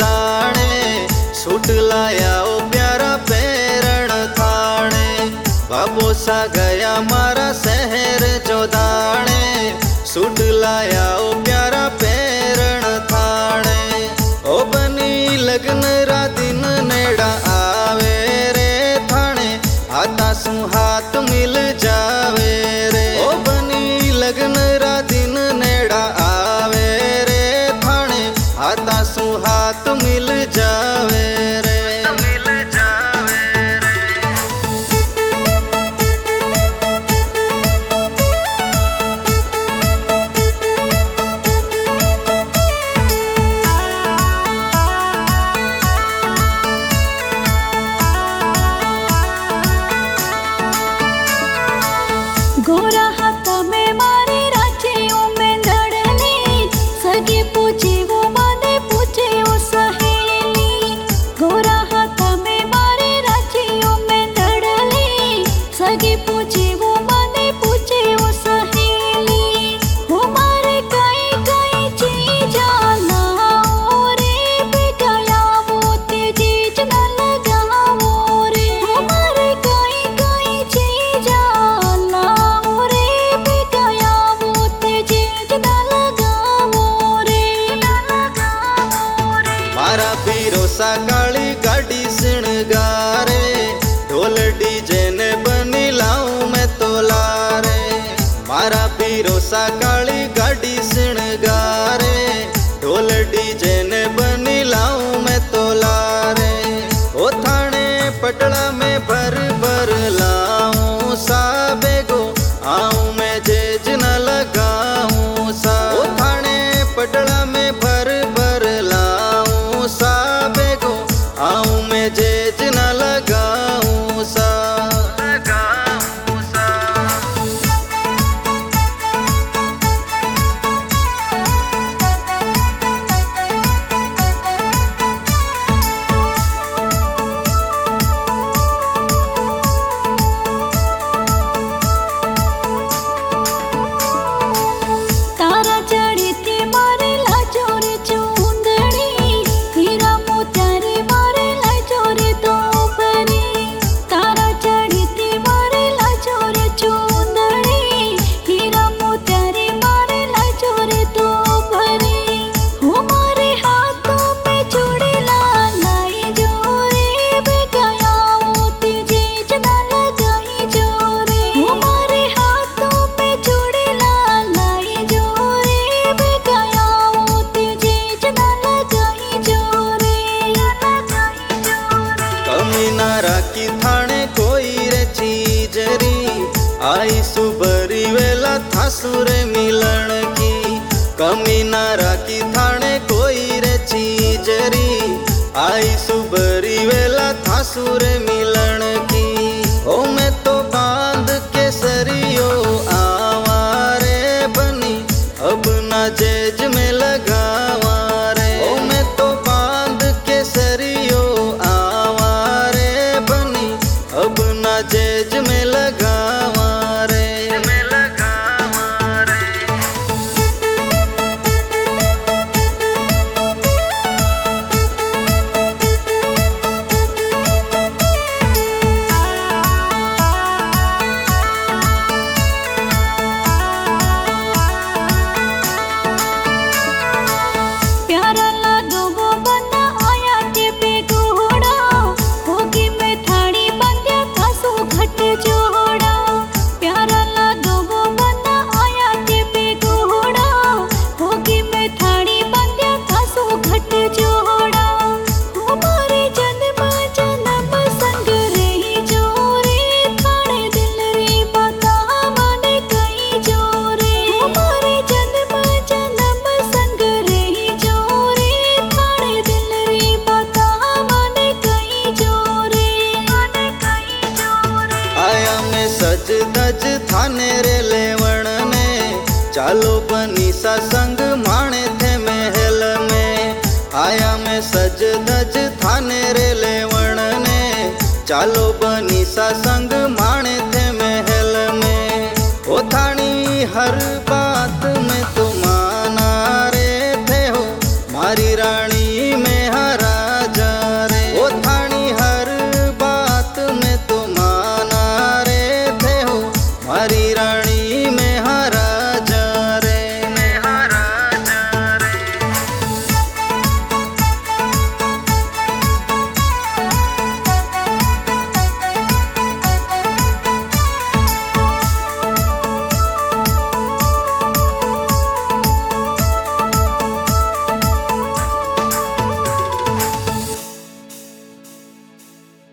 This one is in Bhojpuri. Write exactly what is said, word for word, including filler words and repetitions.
दाणे, सूट लाया ओ प्यारा पेरण थाने। बाबो सा गया मारा शहर जो दाणे, सूट लाया ओ प्यारा पेरण थाने। ओ बनी लगन रा दिन नेड़ा आवे रे थाने, हाथा सु हाथ मिल जावे रे। ओ बनी लगन रा दिन नेड़ा आवे रे थाने, हाथा सु हाथ मिल जावे रे। गोरा हाथ में मारे राखियों में धड़नी, सगे पूछे वो माने पूछे वो सहेली। गोरा हाथ में मारे राखियों में धड़नी, सगे पूछे वो माने पूछे वो सहेली। वो मारे कई कई चीजा लाओ रे बेगाया, वो तेजीज न लगाओ रे। वो मारे कई कई चीजा मारा भरोसा काली गाड़ी सिणगारे, ढोल डीजे ने बनी लाऊं मैं तो लारे। मारा भरोसा काली गाड़ी सिणगारे, ढोल डीजे ने बनी लाऊं मैं तो लारे। ओ थाने पटड़ा में भर भर लाऊं सा बेगो, आऊं मैं जेज न लगाऊं सा। ओ थाने पटड़ा में भर भर लाऊं सा बेगो, आऊं मैं जेज न लगाऊं सा। तारा चढ़ी थी मारे लाजो रे चूंदड़ी, हीरा मोतियारी मारे लाजो रे तो भरी। तारा चढ़ी थी मारे लाजो रे चूंदड़ी, हीरा मोतियारी मारे लाजो रे तो भरी। हमारे हाथों में चूड़ी लाई जो रे बेगाया, वो तेजीज न लगाई जो रे। हमारे हाथों में चूड़ी लाई जो रे बेगाया, वो तेजीज न लगाई जो रे। कमी ना राखी थाने कोई रे चीजरी, आई सुबरी वेला थासुरे मिलन की। कमी ना राखी थाने कोई रे चीजरी, आई सुबरी वेला थासुरे मिलन की। ओ मैं तो बांध के सरियो आवारे बनी, अब ना जेज में लगावा रे। ओ मैं तो बांध के सरियो आवारे बनी, अब ना जेज में लगावा रे। प्यारा लागो वो बंदा आया के बेगोड़ा, होगी मैं थाड़ी बंद्या खासो घट जोड़ा। प्यारा लागो वो बंदा आया के बेगोड़ा, होगी मैं थाड़ी बंद्या खासो घट जोड़ा। हमारे जन्म जन्म संग रही जो रे, थाने दिल री बता माने कई जो रे। हमारे जन्म जन्म संग रही जो रे, थाने दिल री बता माने कई जो रे। आया मैं सज धज थाने रे लेवण ने, चालो बनी सा संग माणे थे महल में। आया मैं सज धज थाने रे लेवण ने, चालो बनी सा संग माणे थे महल में। ओ थानी हर बात